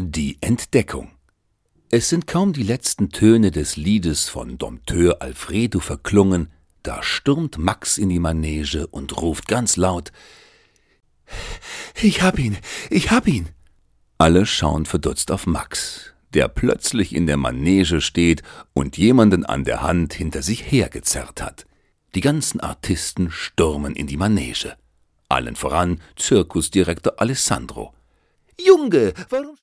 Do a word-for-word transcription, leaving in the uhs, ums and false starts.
Die Entdeckung. Es sind kaum die letzten Töne des Liedes von Dompteur Alfredo verklungen, da stürmt Max in die Manege und ruft ganz laut: »Ich hab ihn, ich hab ihn!« Alle schauen verdutzt auf Max, der plötzlich in der Manege steht und jemanden an der Hand hinter sich hergezerrt hat. Die ganzen Artisten stürmen in die Manege. Allen voran Zirkusdirektor Alessandro. »Junge, warum